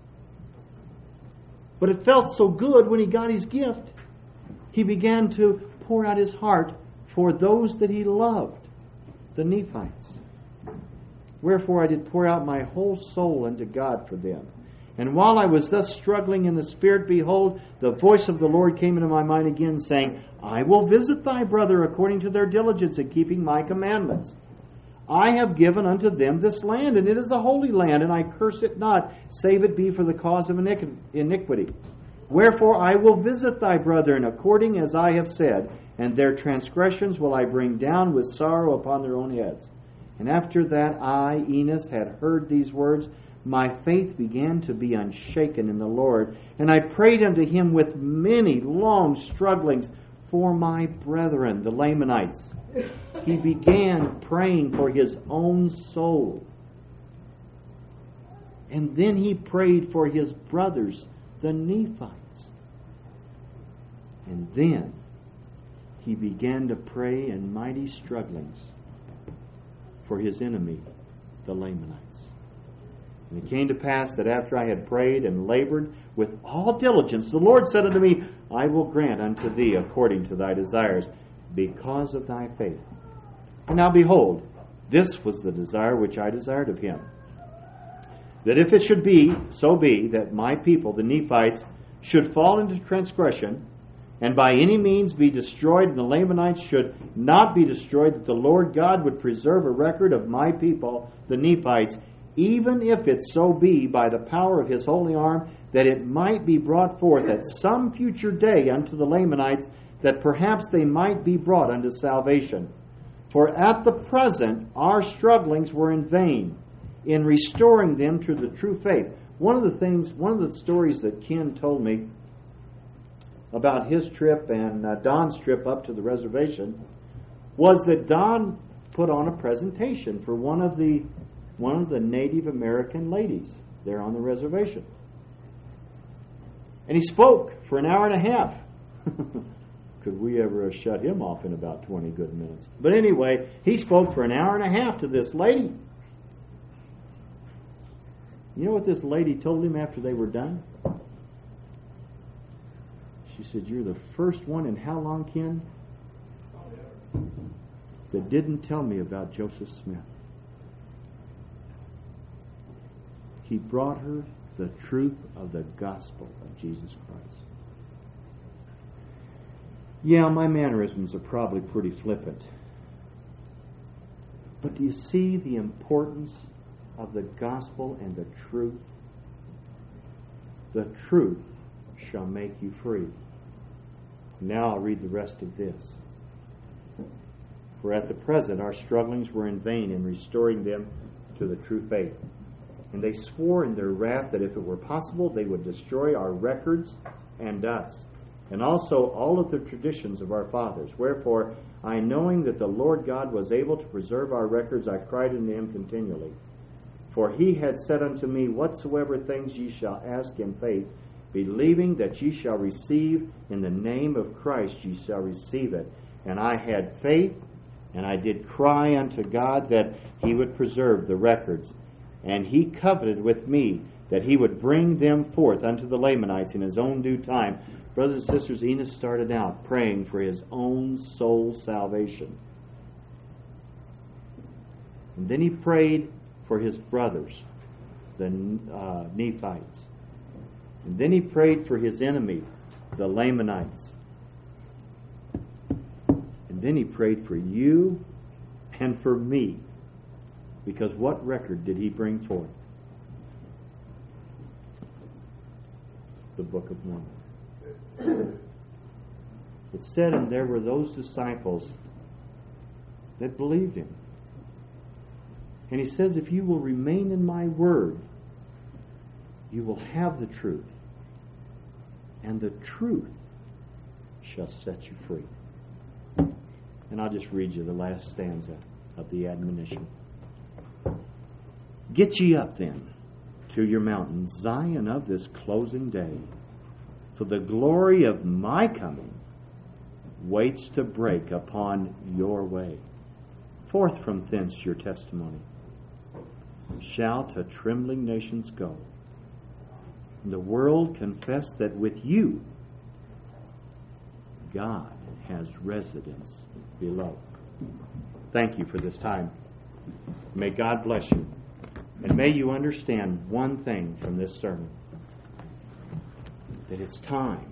But it felt so good when he got his gift. He began to pour out his heart for those that he loved, the Nephites. Wherefore I did pour out my whole soul unto God for them. And while I was thus struggling in the Spirit, behold, the voice of the Lord came into my mind again, saying, I will visit thy brother according to their diligence in keeping my commandments. I have given unto them this land, and it is a holy land, and I curse it not, save it be for the cause of iniquity. Wherefore I will visit thy brethren according as I have said, and their transgressions will I bring down with sorrow upon their own heads. And after that I, Enos, had heard these words, my faith began to be unshaken in the Lord, and I prayed unto him with many long strugglings for my brethren, the Lamanites. He began praying for his own soul. And then he prayed for his brothers, the Nephites. And then he began to pray in mighty strugglings for his enemy, the Lamanites. And it came to pass that after I had prayed and labored with all diligence, the Lord said unto me, I will grant unto thee according to thy desires, because of thy faith. And now behold, this was the desire which I desired of him, that if it should be, so be, that my people, the Nephites, should fall into transgression, and by any means be destroyed, and the Lamanites should not be destroyed, that the Lord God would preserve a record of my people, the Nephites, even if it so be by the power of his holy arm, that it might be brought forth at some future day unto the Lamanites, that perhaps they might be brought unto salvation. For at the present our strugglings were in vain in restoring them to the true faith. One of the stories that Ken told me about his trip and Don's trip up to the reservation was that Don put on a presentation for one of the Native American ladies there on the reservation. And he spoke for an hour and a half. Could we ever have shut him off in about 20 good minutes? But anyway, he spoke for an hour and a half to this lady. You know what this lady told him after they were done? She said, you're the first one in how long, Ken? That didn't tell me about Joseph Smith. He brought her the truth of the gospel of Jesus Christ. Yeah, my mannerisms are probably pretty flippant. But do you see the importance of the gospel and the truth? The truth shall make you free. Now I'll read the rest of this. For at the present our strugglings were in vain in restoring them to the true faith. And they swore in their wrath that if it were possible, they would destroy our records and us, and also all of the traditions of our fathers. Wherefore, I, knowing that the Lord God was able to preserve our records, I cried unto him continually. For he had said unto me, whatsoever things ye shall ask in faith, believing that ye shall receive in the name of Christ, ye shall receive it. And I had faith, and I did cry unto God that he would preserve the records. And he covenanted with me that he would bring them forth unto the Lamanites in his own due time. Brothers and sisters, Enos started out praying for his own soul salvation. And then he prayed for his brothers, the Nephites. And then he prayed for his enemy, the Lamanites. And then he prayed for you and for me. Because what record did he bring forth? The Book of Mormon. It said, and there were those disciples that believed him. And he says, if you will remain in my word, you will have the truth. And the truth shall set you free. And I'll just read you the last stanza of the admonition. Get ye up then to your mountain, Zion of this closing day. For the glory of my coming waits to break upon your way. Forth from thence your testimony shall to trembling nations go. And the world confess that with you God has residence below. Thank you for this time. May God bless you. And may you understand one thing from this sermon. That it's time.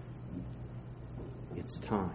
It's time.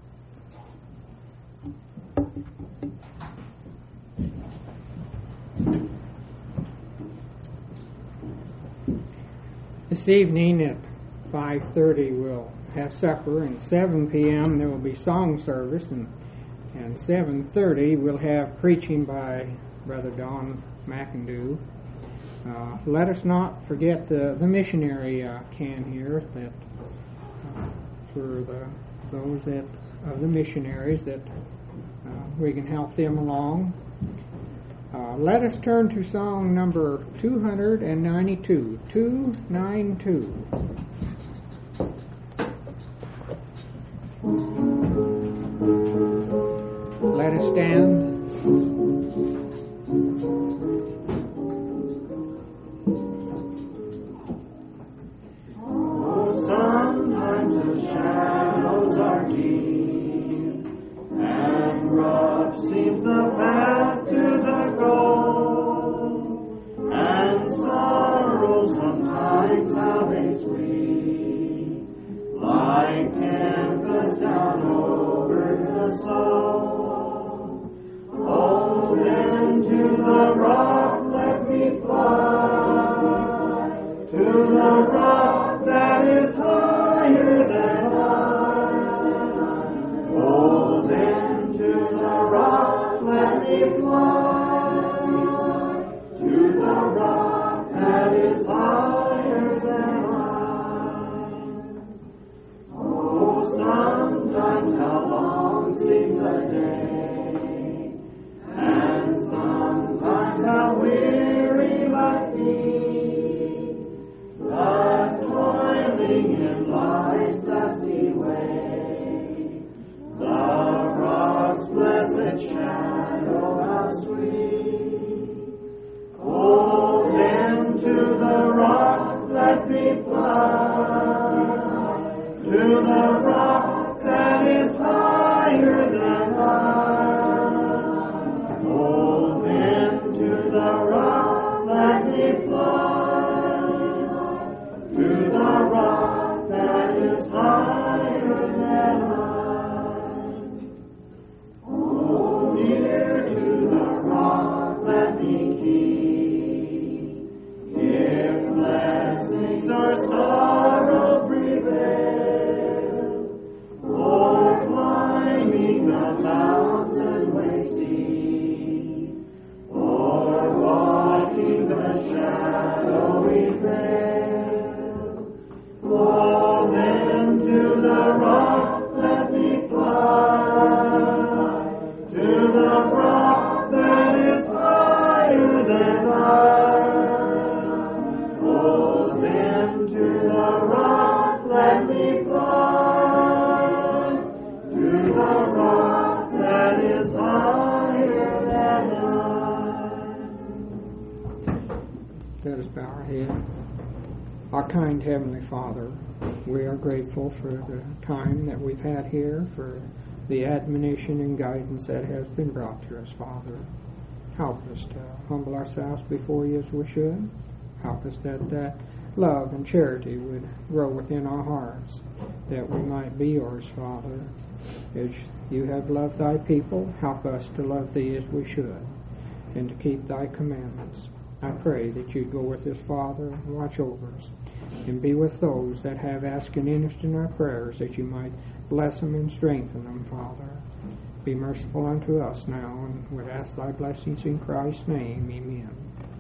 This evening at 5:30 we'll have supper, and 7 p.m. there will be song service, and 7:30 we'll have preaching by Brother Don McIndoe. Let us not forget the missionary can here, that for those that of the missionaries, that we can help them along. Let us turn to song number 292. 292. Let us stand. Sometimes the shadows are deep, and rough seems the path to the goal, and sorrow sometimes how they sweep, like tempest down over the soul. Oh, then to the rock let me fly, to the rock that is higher than I. Oh, then to the rock let me fly, to the rock that is higher than I. Oh, sometimes how long seems a day, and sometimes how weary my feet, but toiling in life's dusty way, the rock's blessed shadow how sweet. Oh, then to the rock let me fly, to the rock that is higher than I. Oh, then to the rock let me fly, to the rock that is higher than I. Oh, near to the rock let me keep, if blessings or sorrows prevail, or climbing the mountain way steep, or walking the shadowy vale. Oh, then to the rock let me fly, to the rock that is higher than I. Oh, then to the rock let me fly, to the rock that is higher than I. Let us bow our head. Our kind Heavenly Father, we are grateful for the time that we've had here, for the admonition and guidance that has been brought to us, Father. Help us to humble ourselves before you as we should. Help us that love and charity would grow within our hearts, that we might be yours, Father. As you have loved thy people, help us to love thee as we should, and to keep thy commandments. I pray that you'd go with us, Father, and watch over us, and be with those that have asked an interest in our prayers, that you might bless them and strengthen them, Father. Be merciful unto us now, and would ask thy blessings in Christ's name. Amen.